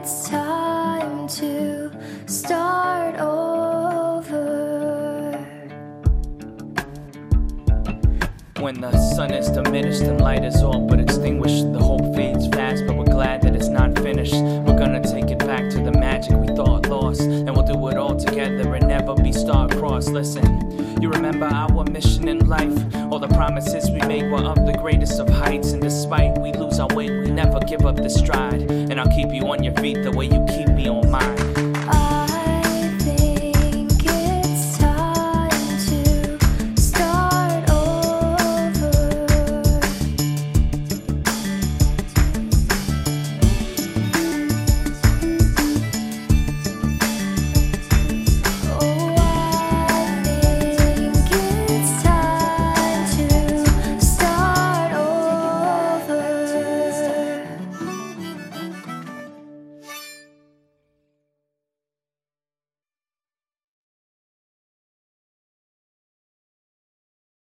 it's time to start over. When the sun is diminished and light is all but extinguished, the hope fades fast, but we're glad that it's not finished. We're gonna take it back to the magic we thought lost, and we'll do it all together and never be star-crossed. Listen, you remember our mission in life? All the promises we made were of the greatest of heights, and despite we lose our way, we never give up the stride. And I'll keep you on your feet the way you keep me on mine.